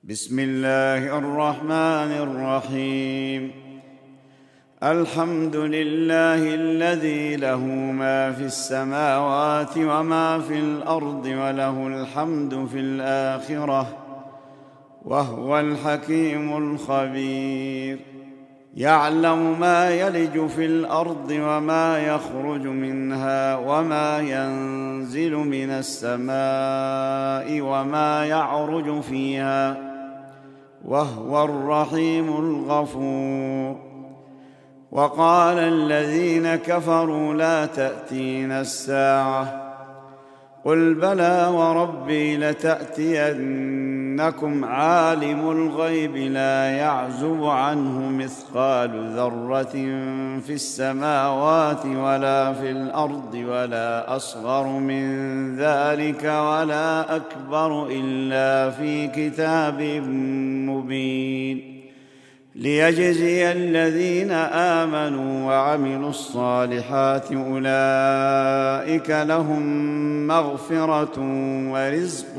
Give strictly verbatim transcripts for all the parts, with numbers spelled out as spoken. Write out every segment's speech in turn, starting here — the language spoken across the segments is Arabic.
بسم الله الرحمن الرحيم. الحمد لله الذي له ما في السماوات وما في الأرض وله الحمد في الآخرة وهو الحكيم الخبير. يعلم ما يلج في الأرض وما يخرج منها وما ينزل من السماء وما يعرج فيها وهو الرحيم الغفور. وقال الذين كفروا لا تأتينا الساعة قل بلى وربي لتأتينكم عالم الغيب لا يعزب عنه مثقال ذرة في السماوات ولا في الأرض ولا أصغر من ذلك ولا أكبر إلا في كتاب مبين ليجزي الذين آمنوا وعملوا الصالحات أولئك لهم مغفرة ورزق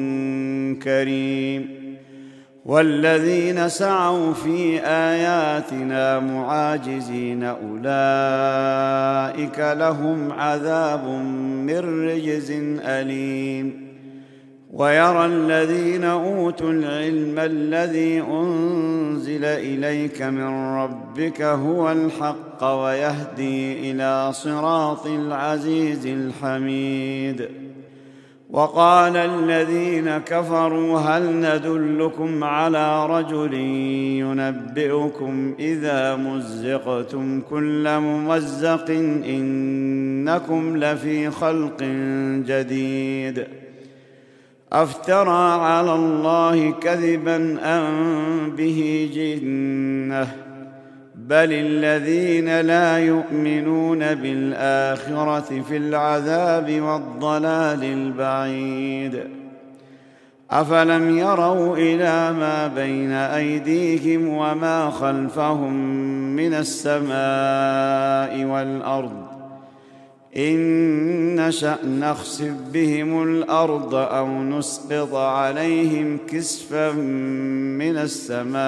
كريم. والذين سعوا في آياتنا معاجزين أولئك لهم عذاب من رجز أليم. ويرى الذين أوتوا العلم الذي أنزل إليك من ربك هو الحق ويهدي إلى صراط العزيز الحميد. وقال الذين كفروا هل ندلكم على رجل ينبئكم إذا مزقتم كل ممزق إنكم لفي خلق جديد أفترى على الله كذبا أم به جنة بل الذين لا يؤمنون بالآخرة في العذاب والضلال البعيد. أفلم يروا إلى ما بين أيديهم وما خلفهم من السماء والأرض إن نشأ نخسف بهم الأرض أو نسقط عليهم كسفا من السماء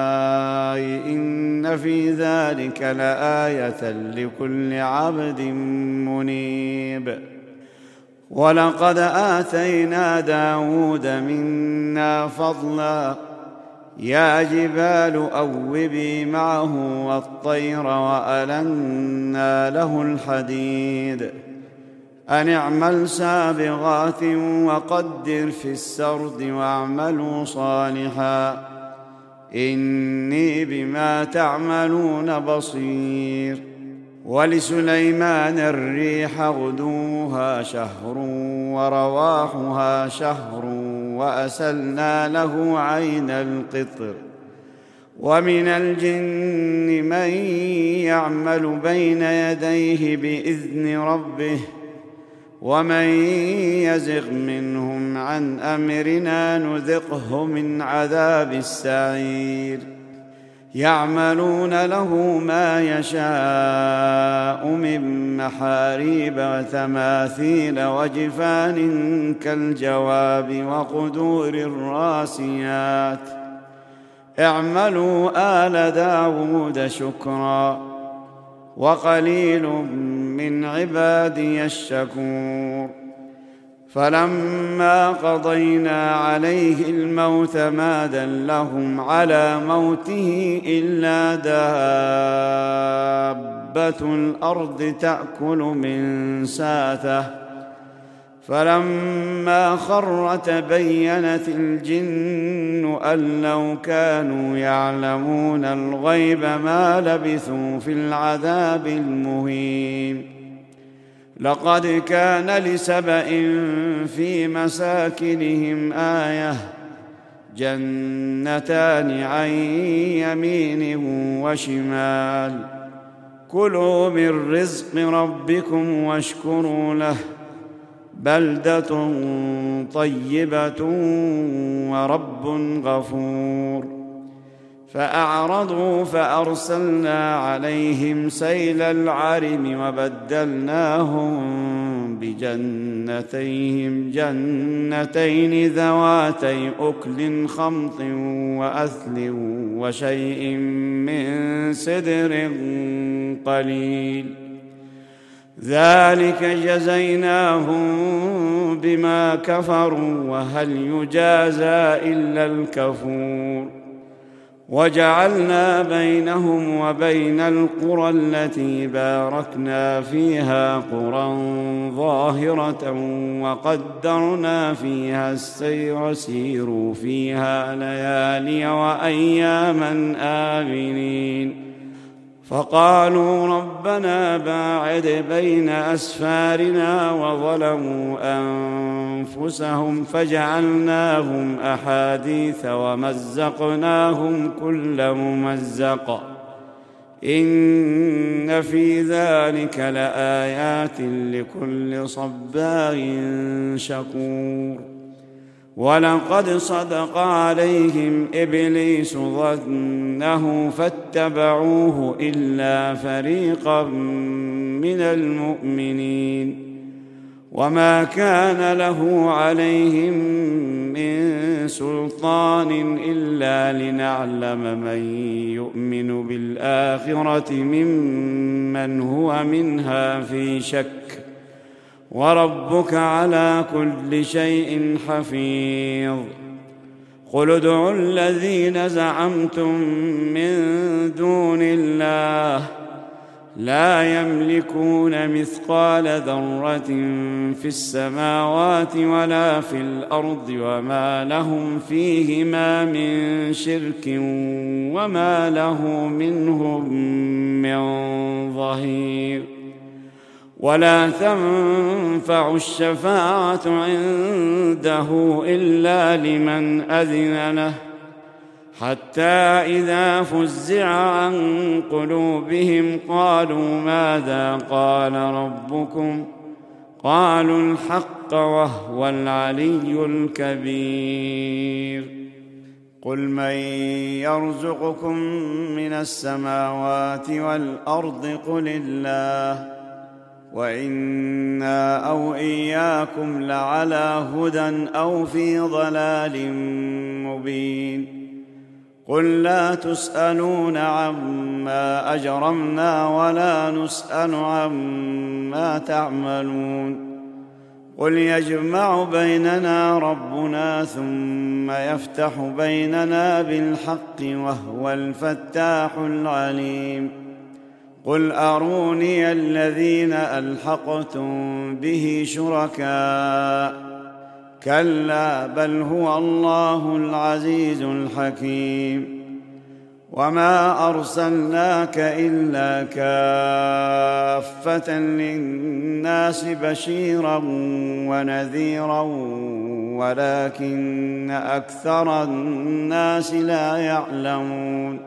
إن في ذلك لآية لكل عبد منيب. ولقد آتينا داود منا فضلا يا جبال أوبي معه والطير وألنا له الحديد أن اعمل سابغات وقدر في السرد واعملوا صالحا إني بما تعملون بصير. ولسليمان الريح غدوها شهر ورواحها شهر وأسلنا له عين القطر. ومن الجن من يعمل بين يديه بإذن ربه ومن يزغ منهم عن أمرنا نذقه من عذاب السعير. يعملون له ما يشاء من محاريب وتماثيل وجفان كالجواب وقدور الراسيات اعملوا آل داود شكرا وقليل من عبادي الشكور. فلما قضينا عليه الموت ما دلهم على موته إلا دابة الأرض تأكل من ساته فلما خر تبينت الجن أن لو كانوا يعلمون الغيب ما لبثوا في العذاب المهين. لقد كان لسبإ في مساكنهم آية جنتان عن يمين وشمال كلوا من رزق ربكم واشكروا له بلدة طيبة ورب غفور. فأعرضوا فأرسلنا عليهم سيل العرم وبدلناهم بجنتيهم جنتين ذواتي أكل خمط وأثل وشيء من سدر قليل ذلك جزيناهم بما كفروا وهل يجازى إلا الكفور وجعلنا بينهم وبين القرى التي باركنا فيها قرى ظاهرة وقدرنا فيها السير سيروا فيها ليالي وأياما آمنين فقالوا ربنا باعد بين أسفارنا وظلموا أنفسهم فجعلناهم أحاديث ومزقناهم كل ممزق إن في ذلك لآيات لكل صبار شكور ولقد صدق عليهم إبليس ظنه فاتبعوه إلا فريقا من المؤمنين وما كان له عليهم من سلطان إلا لنعلم من يؤمن بالآخرة ممن هو منها في شك وربك على كل شيء حفيظ قل ادعوا الذين زعمتم من دون الله لا يملكون مثقال ذرة في السماوات ولا في الأرض وما لهم فيهما من شرك وما له منهم من ظهير ولا تنفع الشفاعة عنده إلا لمن أذن له حتى إذا فزع عن قلوبهم قالوا ماذا قال ربكم قالوا الحق وهو العلي الكبير قل من يرزقكم من السماوات والأرض قل الله وإنا أو إياكم لعلى هدى أو في ضلال مبين قل لا تسألون عما أجرمنا ولا نسأل عما تعملون قل يجمع بيننا ربنا ثم يفتح بيننا بالحق وهو الفتاح العليم قل أروني الذين ألحقتم به شركاء كلا بل هو الله العزيز الحكيم وما أرسلناك إلا كافة للناس بشيرا ونذيرا ولكن أكثر الناس لا يعلمون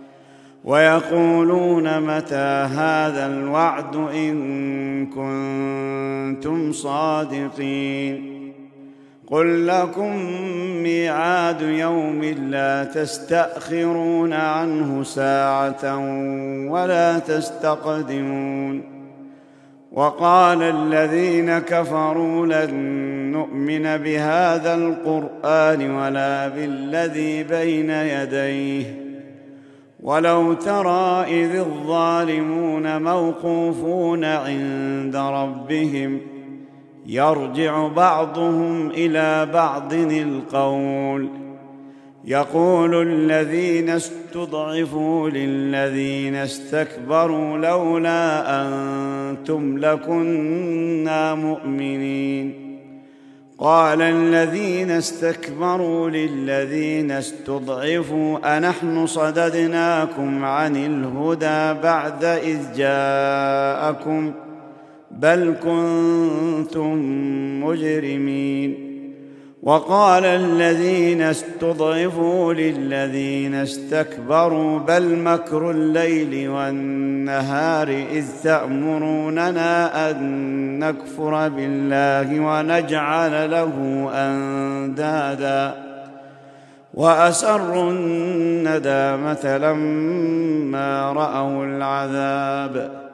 ويقولون متى هذا الوعد إن كنتم صادقين قل لكم ميعاد يوم لا تستأخرون عنه ساعة ولا تستقدمون وقال الذين كفروا لن نؤمن بهذا القرآن ولا بالذي بين يديه ولو ترى إذ الظالمون موقوفون عند ربهم يرجع بعضهم إلى بعض القول يقول الذين استضعفوا للذين استكبروا لولا أنتم لكنا مؤمنين قال الذين استكبروا للذين استضعفوا أنحن صددناكم عن الهدى بعد إذ جاءكم بل كنتم مجرمين وقال الذين استضعفوا للذين استكبروا بل مكر الليل والنهار إذ تأمروننا أن نكفر بالله ونجعل له أندادا وأسروا الندامة لما رأوا العذاب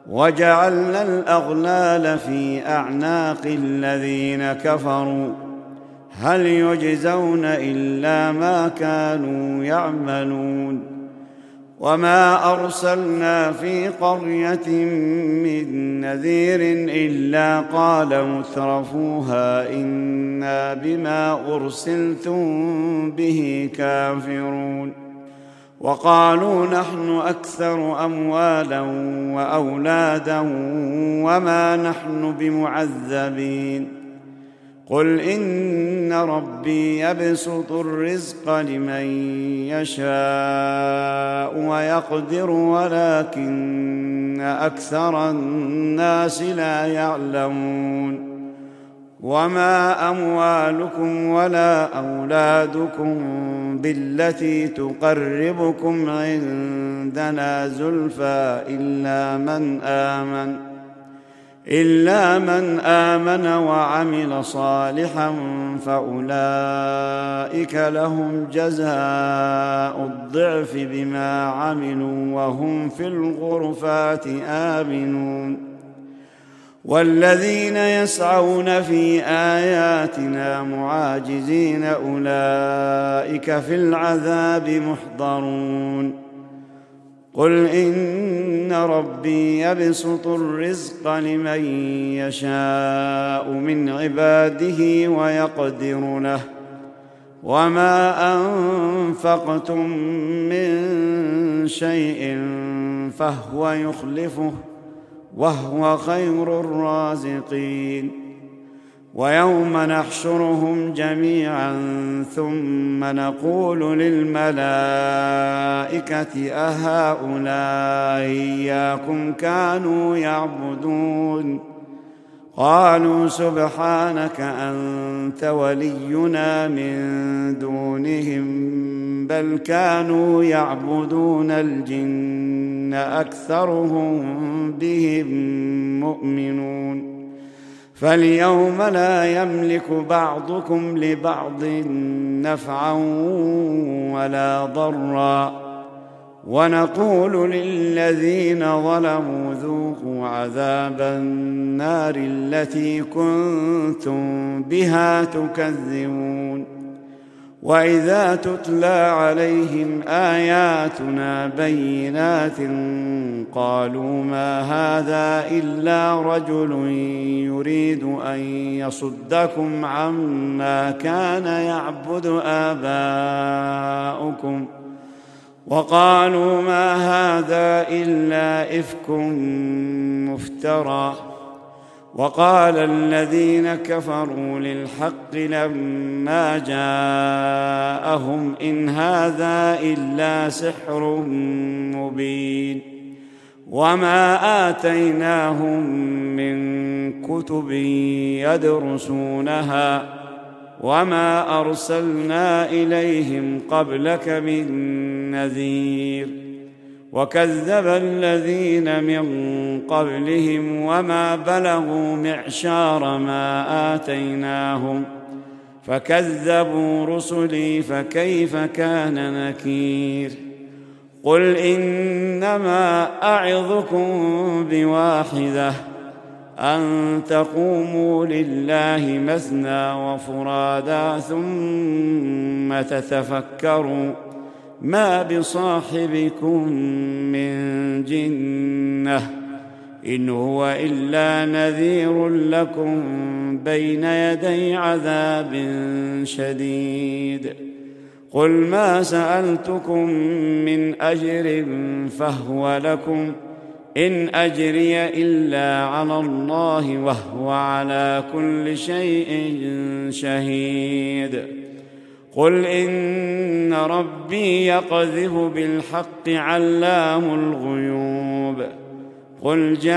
وجعلنا الأغلال في أعناق الذين كفروا هل يجزون إلا ما كانوا يعملون وما أرسلنا في قرية من نذير إلا قال مترفوها إنا بما أرسلتم به كافرون وقالوا نحن أكثر أموالا وأولادا وما نحن بمعذبين قل إن ربي يبسط الرزق لمن يشاء ويقدر ولكن أكثر الناس لا يعلمون وما أموالكم ولا أولادكم بالتي تقربكم عندنا زلفى إلا من آمن إلا من آمن وعمل صالحا فأولئك لهم جزاء الضعف بما عملوا وهم في الغرفات آمنون والذين يسعون في آياتنا معاجزين أولئك في العذاب محضرون قل إن ربي يبسط الرزق لمن يشاء من عباده ويقدر له وما أنفقتم من شيء فهو يخلفه وهو خير الرازقين ويوم نحشرهم جميعا ثم نقول للملائكة أهؤلاء إياكم كانوا يعبدون قالوا سبحانك أنت ولينا من دونهم بل كانوا يعبدون الجن أكثرهم بهم مؤمنون فاليوم لا يملك بعضكم لبعض نفعا ولا ضرا ونقول للذين ظلموا ذوقوا عذاب النار التي كنتم بها تكذبون وإذا تتلى عليهم آياتنا بينات قالوا ما هذا إلا رجل يريد أن يصدكم عما كان يعبد آباؤكم وقالوا ما هذا إلا إفك مفترى وقال الذين كفروا للحق لما جاءهم إن هذا إلا سحر مبين وما آتيناهم من كتب يدرسونها وما أرسلنا إليهم قبلك من نذير وكذب الذين من قبلهم وما بلغوا معشار ما آتيناهم فكذبوا رسلي فكيف كان نكير قل إنما أعظكم بواحدة أن تقوموا لله مثنى وفرادا ثم تتفكروا ما بصاحبكم من جنة إن هو إلا نذير لكم بين يدي عذاب شديد قل ما سألتكم من أجر فهو لكم إن أجري إلا على الله وهو على كل شيء شهيد قل إن ربي يقذف بالحق علام الغيوب قل جاء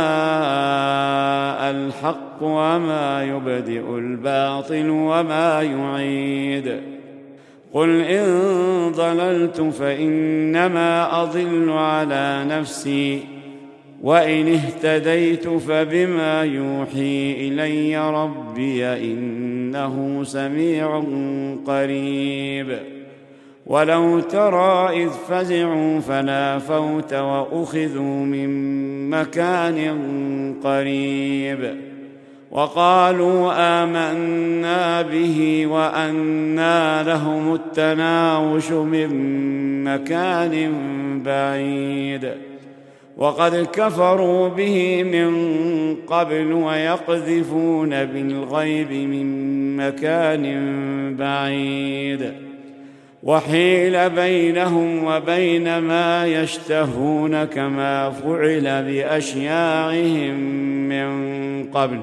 الحق وما يبدئ الباطل وما يعيد قل إن ضللت فإنما أضل على نفسي وإن اهتديت فبما يوحي إلي ربي إنه سميع قريب ولو ترى إذ فزعوا فلا فوت وأخذوا من مكان قريب وقالوا آمنا به وأنى لهم التناوش من مكان بعيد وقد كفروا به من قبل ويقذفون بالغيب من مكان بعيد وحيل بينهم وبين ما يشتهون كما فعل بأشياعهم من قبل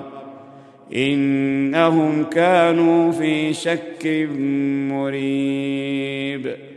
إنهم كانوا في شك مريب